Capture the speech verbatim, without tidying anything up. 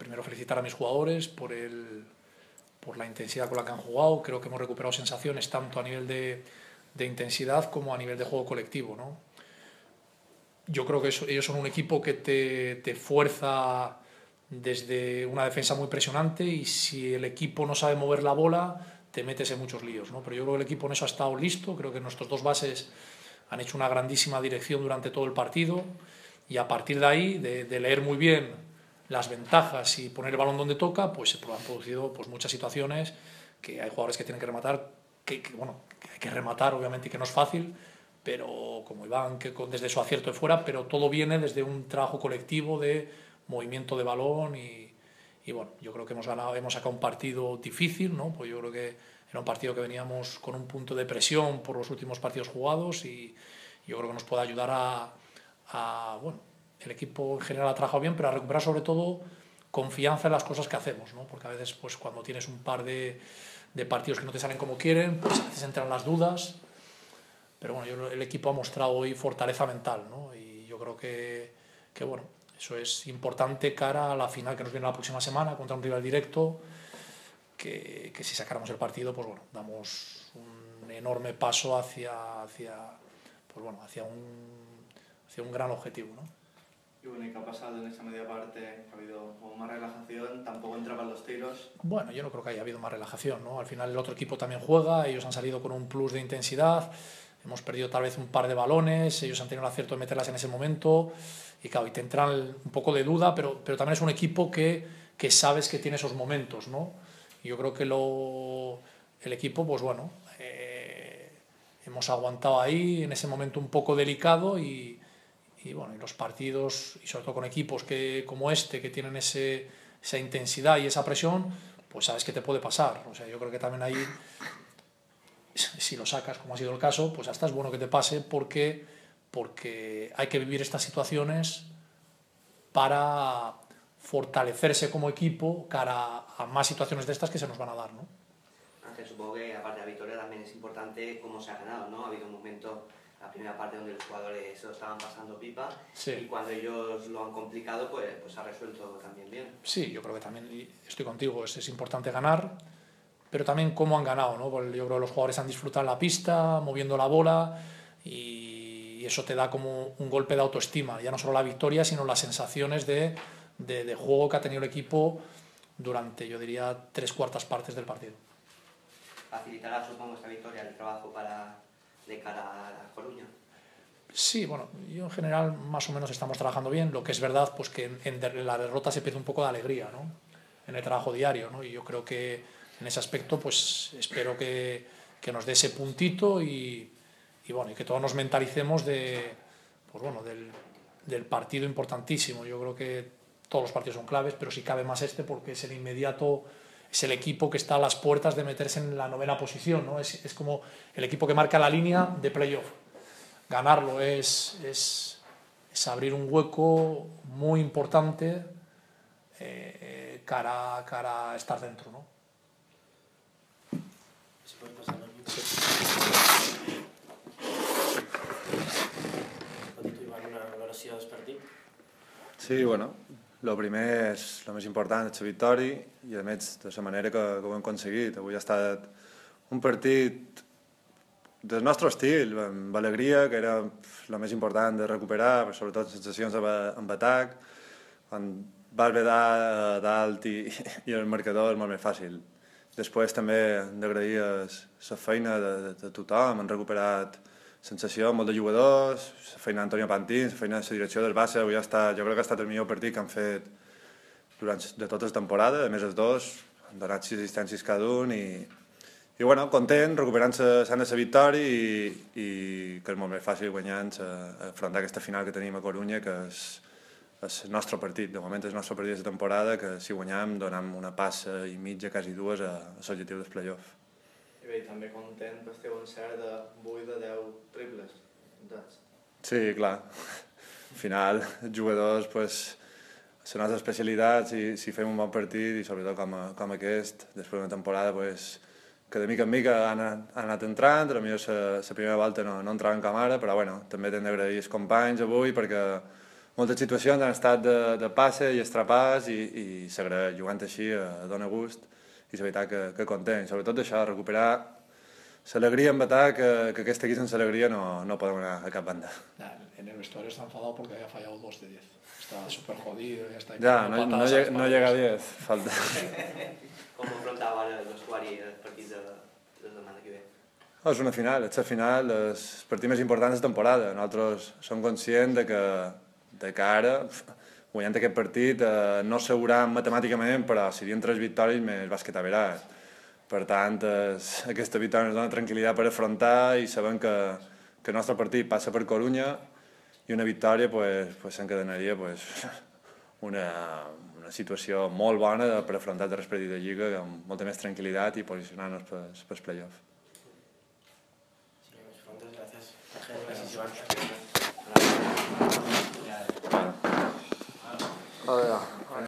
primero felicitar a mis jugadores por, el, por la intensidad con la que han jugado. Creo que hemos recuperado sensaciones tanto a nivel de, de intensidad como a nivel de juego colectivo, ¿no? Yo creo que eso, ellos son un equipo que te, te fuerza desde una defensa muy presionante, y si el equipo no sabe mover la bola te metes en muchos líos, ¿no? Pero yo creo que el equipo en eso ha estado listo. Creo que nuestros dos bases han hecho una grandísima dirección durante todo el partido, y a partir de ahí, de, de leer muy bien las ventajas y poner el balón donde toca, pues se han producido pues, muchas situaciones que hay jugadores que tienen que rematar, que, que, bueno, que hay que rematar obviamente, y que no es fácil, pero como Iván, que desde su acierto de fuera, pero todo viene desde un trabajo colectivo de movimiento de balón y, y bueno, yo creo que hemos ganado, hemos sacado un partido difícil, ¿no? Pues yo creo que era un partido que veníamos con un punto de presión por los últimos partidos jugados, y yo creo que nos puede ayudar a, a bueno, el equipo en general ha trabajado bien, pero a recuperar sobre todo confianza en las cosas que hacemos, ¿no? Porque a veces pues cuando tienes un par de, de partidos que no te salen como quieren, pues a veces entran las dudas. Pero bueno, yo, el equipo ha mostrado hoy fortaleza mental, ¿no? Y yo creo que, que bueno, eso es importante cara a la final que nos viene la próxima semana contra un rival directo, que, que si sacáramos el partido, pues bueno, damos un enorme paso hacia, hacia, pues bueno, hacia, un, hacia un gran objetivo, ¿no? Y bueno, ¿y qué ha pasado en esa media parte? ¿Ha habido como más relajación? ¿Tampoco entraban los tiros? Bueno, yo no creo que haya habido más relajación, ¿no? Al final el otro equipo también juega, ellos han salido con un plus de intensidad. Hemos perdido tal vez un par de balones, ellos han tenido el acierto de meterlas en ese momento, y claro, y te entran un poco de duda, pero, pero también es un equipo que, que sabes que tiene esos momentos, ¿no? Y yo creo que lo, el equipo, pues bueno, eh, hemos aguantado ahí en ese momento un poco delicado, y, y bueno, y los partidos, y sobre todo con equipos que, como este, que tienen ese, esa intensidad y esa presión, pues sabes que te puede pasar. O sea, yo creo que también ahí, si lo sacas, como ha sido el caso, pues hasta es bueno que te pase, porque, porque hay que vivir estas situaciones para fortalecerse como equipo cara a más situaciones de estas que se nos van a dar, ¿no? Ángel, supongo que aparte de la victoria también es importante cómo se ha ganado, ¿no? Ha habido un momento, la primera parte, donde los jugadores se lo estaban pasando pipa, sí. Y cuando ellos lo han complicado, pues, pues ha resuelto también bien. Sí, yo creo que también, estoy contigo, es, es importante ganar, pero también cómo han ganado, ¿no? Porque yo creo que los jugadores han disfrutado en la pista, moviendo la bola, y eso te da como un golpe de autoestima, ya no solo la victoria, sino las sensaciones de, de, de juego que ha tenido el equipo durante, yo diría, tres cuartas partes del partido. ¿Facilitará, supongo, esta victoria el trabajo para, de cara a la Coruña? Sí, bueno, yo en general más o menos estamos trabajando bien. Lo que es verdad, pues que en, en la derrota se pierde un poco de alegría, ¿no? En el trabajo diario, ¿no? Y yo creo que en ese aspecto, pues espero que, que nos dé ese puntito, y, y bueno, y que todos nos mentalicemos de, pues bueno, del, del partido importantísimo. Yo creo que todos los partidos son claves, pero si cabe más este, porque es el inmediato, es el equipo que está a las puertas de meterse en la novena posición, ¿no? Es, es como el equipo que marca la línea de playoff. Ganarlo es, es, es abrir un hueco muy importante eh, cara, cara a estar dentro, ¿no? Si puedes pasar el micro. Petito, Iván, una valoració del partit? Sí, bueno, el primer és el més important, és la victòria, i a més de la manera que, que ho hem aconseguit. Avui ha estat un partit del nostre estil, amb alegria, que era el més important de recuperar, sobretot sensacions amb atac, quan vas ve dalt i, i el marcador és molt més fàcil. Després també hem d'agrair la feina de, de, de tothom, han recuperat sensació, molt de jugadors, la feina d'Antonio Pantín, la feina de la direcció del Barça. Avui ha estat, jo crec que ha estat el millor partit que han fet durant de tota la temporada. A més, els dos han donat sis assistències cada un, i I bueno, content, recuperant la victòria, i, i que és molt més fàcil guanyar, afrontar aquesta final que tenim a Corunya, que és, és el nostre partit. De moment és el nostre partit de temporada, que si guanyam donem una passa i mitja, quasi dues, a, a l'objectiu del playoff. I bé, també content que esteu en cert de vuit de deu triples. Sí, clar. Al final, els jugadors, pues, la nostra especialitat, si, si fem un bon partit, i sobretot com, a, com aquest, després d'una temporada, pues, que de mica en mica han, han anat entrant. A millor la primera volta no, no entraven com ara, però bueno, també hem d'agrair els companys avui, perquè moltes situacions han estat de, de passe i estrapàs i, i s'agrada jugant així a, a dona gust i la veritat que, que content, sobretot d'això, recuperar l'alegria en atac, que, que aquest equip sense alegria no, no podem anar a cap banda. En el vestuario está enfadado porque había fallado dos de diez. Está súper jodido, ya está. Ja, no, no, llega, no llega a diez, falta. Com enfrontava el vestuari els partits de, de la setmana que ve? Oh, és una final, és la final, és el partit més important de la temporada. Nosaltres som conscients de que, de que ara, guanyant aquest partit, eh, no assegurem matemàticament, però serien tres victòries més bàsquet a verat. Per tant, és, aquesta victòria ens dona tranquil·litat per afrontar i sabem que, que el nostre partit passa per Corunya i una victòria pues, pues, s'encadenaria pues, una, una situació molt bona per afrontar el darrer partit de Lliga amb molta més tranquil·litat i posicionar-nos pels, pels play-offs. Sí, pues, muchas gracias. Gracias, Joan.